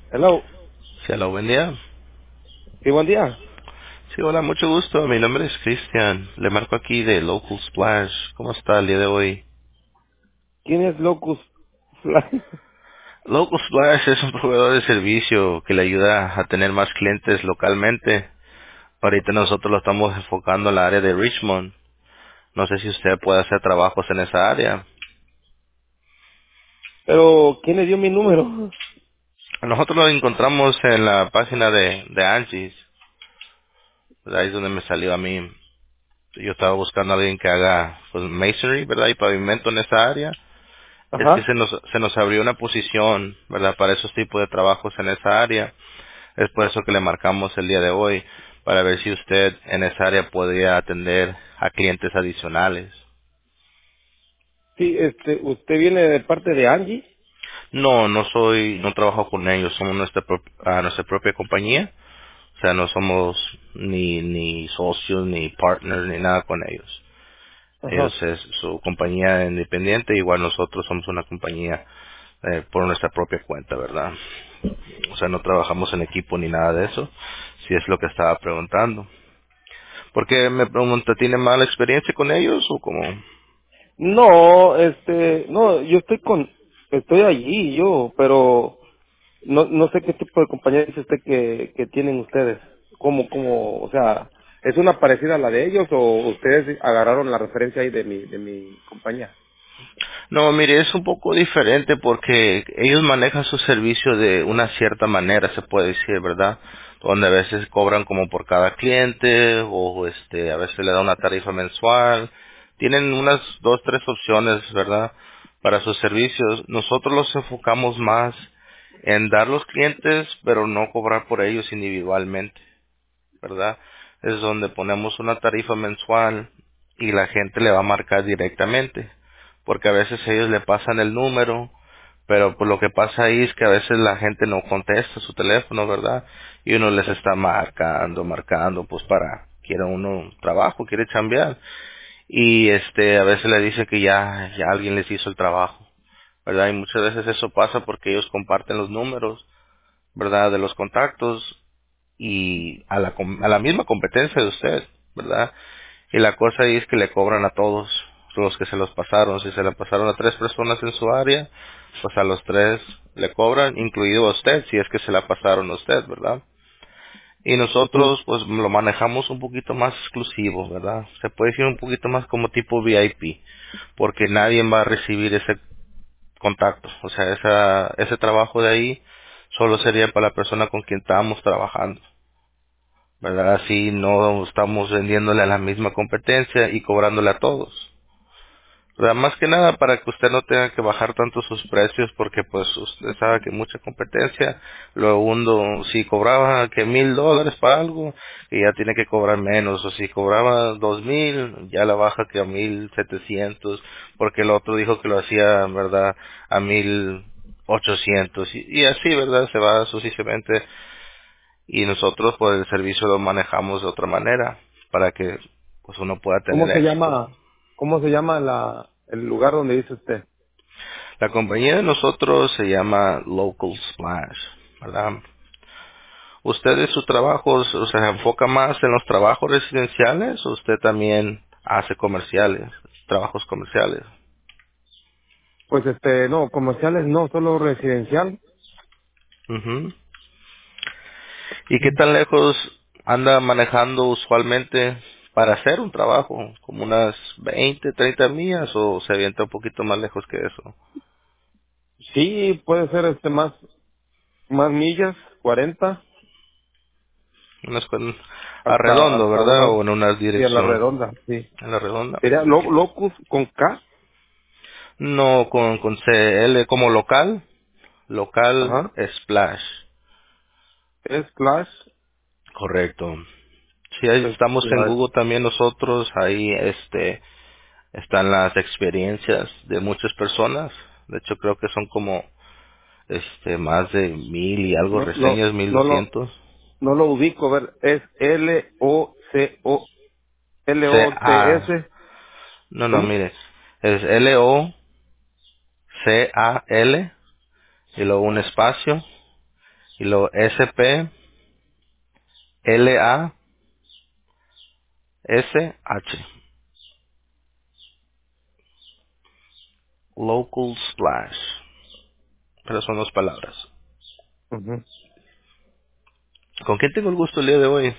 Hello. Sí, hola, buen día. Sí, buen día. Sí, hola, mucho gusto. Mi nombre es Cristian. Le marco aquí de Local Splash. ¿Cómo está el día de hoy? ¿Quién es Locus Fly? Local Splash es un proveedor de servicio que le ayuda a tener más clientes localmente. Ahorita nosotros lo estamos enfocando en la área de Richmond. No sé si usted puede hacer trabajos en esa área. Pero, ¿quién le dio mi número? Nosotros lo encontramos en la página de Angie's. Ahí es donde me salió a mí. Yo estaba buscando a alguien que haga pues, masonry, ¿verdad? Y pavimento en esa área. Es que Ajá. se nos abrió una posición, ¿verdad? Para esos tipos de trabajos en esa área. Es por eso que le marcamos el día de hoy, para ver si usted en esa área podría atender a clientes adicionales. Sí, ¿usted viene de parte de Angie? No, no trabajo con ellos, somos nuestra propia compañía. O sea, no somos ni socios, ni partners, ni nada con ellos. Ajá. Ellos es su compañía independiente, igual nosotros somos una compañía por nuestra propia cuenta, ¿verdad? O sea, no trabajamos en equipo ni nada de eso, si es lo que estaba preguntando. Porque me pregunta, ¿tiene mala experiencia con ellos o cómo? No, no, estoy allí, pero no sé qué tipo de compañía dice usted que tienen ustedes. O sea, ¿es una parecida a la de ellos o ustedes agarraron la referencia ahí de mi compañía? No, mire, es un poco diferente porque ellos manejan su servicio de una cierta manera, se puede decir, ¿verdad? Donde a veces cobran como por cada cliente o a veces le da una tarifa mensual. Tienen unas dos, tres opciones, ¿verdad? Para sus servicios. Nosotros los enfocamos más en dar los clientes, pero no cobrar por ellos individualmente. ¿Verdad? Es donde ponemos una tarifa mensual y la gente le va a marcar directamente, porque a veces ellos le pasan el número, pero pues lo que pasa ahí es que a veces la gente no contesta su teléfono, ¿verdad? Y uno les está marcando, pues quiere uno un trabajo, quiere chambear, y a veces le dice que ya alguien les hizo el trabajo, ¿verdad? Y muchas veces eso pasa porque ellos comparten los números, ¿verdad? De los contactos y a la misma competencia de usted, ¿verdad? Y la cosa ahí es que le cobran a todos los que se los pasaron. Si se le pasaron a tres personas en su área, pues a los tres le cobran, incluido a usted, si es que se la pasaron a usted, ¿verdad? Y Ujú. nosotros, pues lo manejamos un poquito más exclusivo, ¿verdad? Se puede decir un poquito más como tipo VIP, porque nadie va a recibir ese contacto. O sea, ese trabajo de ahí solo sería para la persona con quien estábamos trabajando. ¿Verdad? Así no estamos vendiéndole a la misma competencia y cobrándole a todos. ¿Verdad? Más que nada para que usted no tenga que bajar tanto sus precios porque pues usted sabe que mucha competencia, lo uno si cobraba que $1,000 para algo y ya tiene que cobrar menos, o si cobraba 2,000 ya la baja que a 1,700 porque el otro dijo que lo hacía, ¿verdad? A 1,800 y así, ¿verdad? Se va sucesivamente y nosotros pues el servicio lo manejamos de otra manera para que pues uno pueda tener ¿Cómo se éxito. llama, cómo se llama el lugar donde dice usted? La compañía de nosotros se llama Local Splash, ¿verdad? ¿Usted en su trabajo se enfoca más en los trabajos residenciales o usted también hace comerciales, trabajos comerciales? Pues no, comerciales no, solo residencial. Ujú. ¿Y qué tan lejos anda manejando usualmente para hacer un trabajo? ¿Como unas 20, 30 millas o se avienta un poquito más lejos que eso? Sí, puede ser más millas, 40 Unas arredondo, hasta ¿verdad? una, O en una sí, a la dirección redonda, sí. en la redonda. Sería Ok. Locus con K, No con CL como local ajá, splash. es Clash, Correcto. Si ahí estamos en Splash. Google también nosotros, ahí están las experiencias de muchas personas. De hecho creo que son como más de 1,000 y algo No, reseñas, 1,200. no lo ubico, a ver, es CA. L-O-C-S, No, ¿cómo? mire, es LOCAL y luego un espacio y luego SPLASH. Local Splash. Pero son dos palabras. Ujú. ¿Con quién tengo el gusto el día de hoy?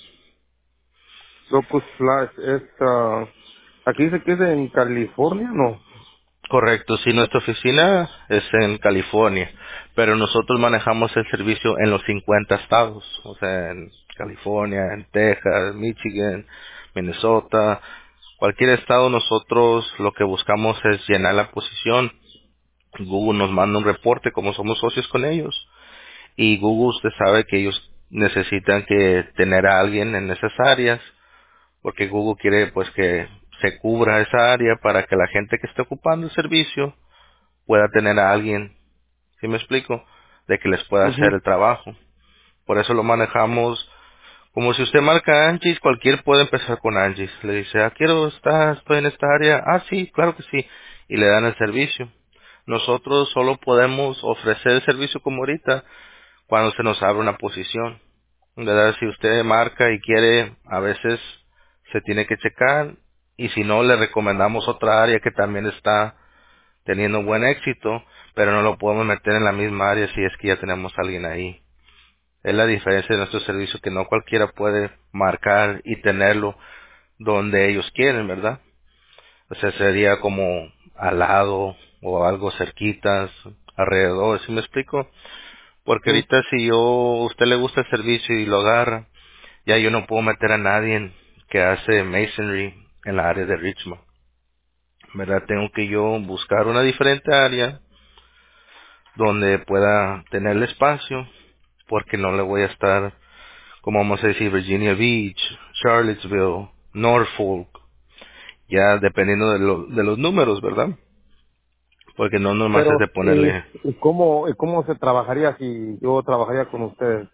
Locus Flash es, aquí dice que es en California, ¿no? Correcto, sí, nuestra oficina es en California, pero nosotros manejamos el servicio en los 50 estados, o sea, en California, en Texas, Michigan, Minnesota, cualquier estado nosotros lo que buscamos es llenar la posición. Google nos manda un reporte como somos socios con ellos y Google usted sabe que ellos necesitan que tener a alguien en esas áreas porque Google quiere pues que se cubra esa área para que la gente que esté ocupando el servicio pueda tener a alguien, ¿sí me explico? De que les pueda hacer Ujú. el trabajo. Por eso lo manejamos como si usted marca Angie's, cualquier puede empezar con Angie's. Le dice, quiero estar, estoy en esta área. Ah, sí, claro que sí. Y le dan el servicio. Nosotros solo podemos ofrecer el servicio como ahorita cuando se nos abre una posición. ¿Verdad? Si usted marca y quiere, a veces se tiene que checar. Y si no, le recomendamos otra área que también está teniendo buen éxito, pero no lo podemos meter en la misma área si es que ya tenemos a alguien ahí. Es la diferencia de nuestro servicio que no cualquiera puede marcar y tenerlo donde ellos quieren, ¿verdad? O sea, sería como al lado o algo cerquitas, alrededor, ¿sí me explico? Porque Sí. ahorita si usted le gusta el servicio y lo agarra, ya yo no puedo meter a nadie que hace masonry en la área de Richmond, ¿verdad? Tengo que yo buscar una diferente área donde pueda tener el espacio, porque no le voy a estar, como vamos a decir, Virginia Beach, Charlottesville, Norfolk, ya dependiendo de los números, ¿verdad? Porque no nomás es Pero, de ponerle. y cómo se trabajaría si yo trabajaría con ustedes?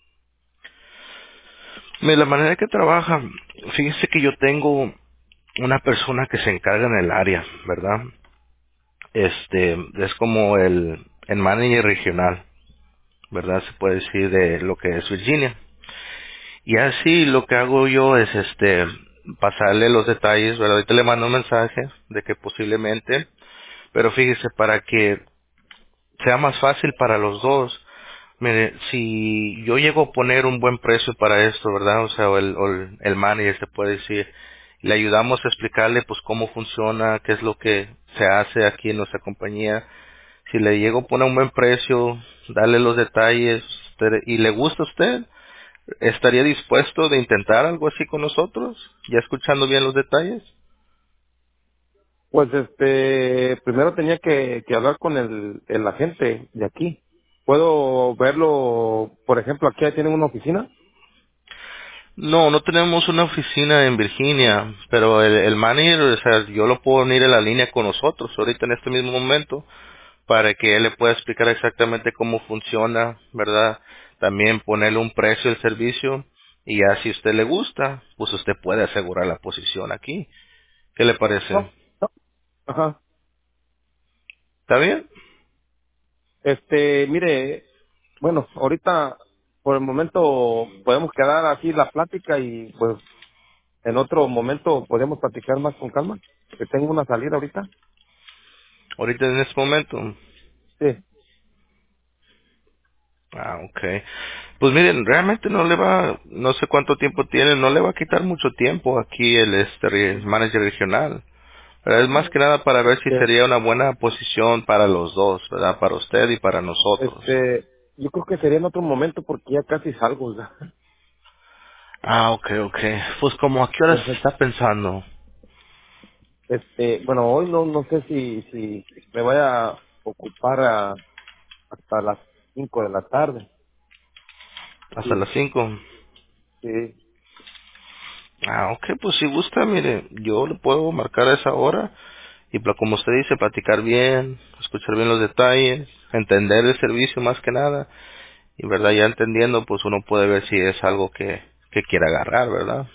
Mira, la manera que trabaja, fíjese que yo tengo una persona que se encarga en el área, ¿verdad? Es como el manager regional, ¿verdad? Se puede decir de lo que es Virginia. Y así lo que hago yo es pasarle los detalles, ¿verdad? Ahorita le mando un mensaje de que posiblemente, pero fíjese para que sea más fácil para los dos. Mire, si yo llego a poner un buen precio para esto, ¿verdad? O sea, o el manager se puede decir, le ayudamos a explicarle pues cómo funciona, qué es lo que se hace aquí en nuestra compañía. Si le llego a poner un buen precio, darle los detalles y le gusta a usted, ¿estaría dispuesto de intentar algo así con nosotros? ¿Ya escuchando bien los detalles? Pues primero tenía que hablar con el agente de aquí. ¿Puedo verlo, por ejemplo, aquí tienen una oficina? No, no tenemos una oficina en Virginia, pero el manager, o sea, yo lo puedo unir en la línea con nosotros ahorita en este mismo momento para que él le pueda explicar exactamente cómo funciona, ¿verdad? También ponerle un precio al servicio y ya si a usted le gusta, pues usted puede asegurar la posición aquí. ¿Qué le parece? No, no. Ajá. ¿Está bien? Mire, bueno, ahorita, por el momento, podemos quedar así la plática y pues en otro momento podemos platicar más con calma. Que tengo una salida ahorita. Ahorita en este momento. Sí. Ok. Pues miren, realmente no le va, no sé cuánto tiempo tiene, no le va a quitar mucho tiempo aquí el manager regional. Pero es más que nada para ver si Este, sería una buena posición para los dos, ¿verdad? Para usted y para nosotros. yo creo que sería en otro momento porque ya casi salgo, ¿verdad? Ok, ok. Pues como a qué horas Perfecto. está pensando. Bueno, hoy no sé si me voy a ocupar hasta las 5 de la tarde. Hasta Sí, las 5. sí. Ok, pues si gusta, mire, yo le puedo marcar a esa hora y como usted dice, platicar bien, escuchar bien los detalles, entender el servicio más que nada y verdad, ya entendiendo, pues uno puede ver si es algo que quiera agarrar, ¿verdad?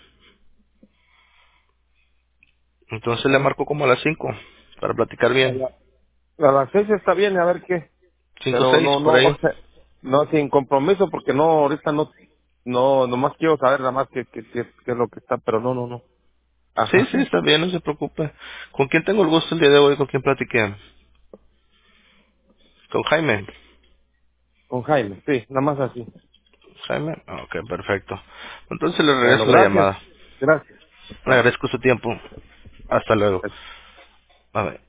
Entonces le Ajá. marco como a las 5 para platicar A, bien. la- a las 6 está bien, a ver qué. Cinco Pero seis no, por no, ahí. No, sin compromiso, porque no, ahorita no, nomás quiero saber nada más qué es lo que está, pero no. Sí, Ajá. sí, está bien, no se preocupe. ¿Con quién tengo el gusto el día de hoy? ¿Con quién platiqué? ¿Con Jaime? Con Jaime, sí, nada más así. Jaime, ok, perfecto. Entonces le Bueno, regreso la gracias. llamada. Gracias. Le Bye. agradezco su tiempo. Hasta luego. Gracias. A ver.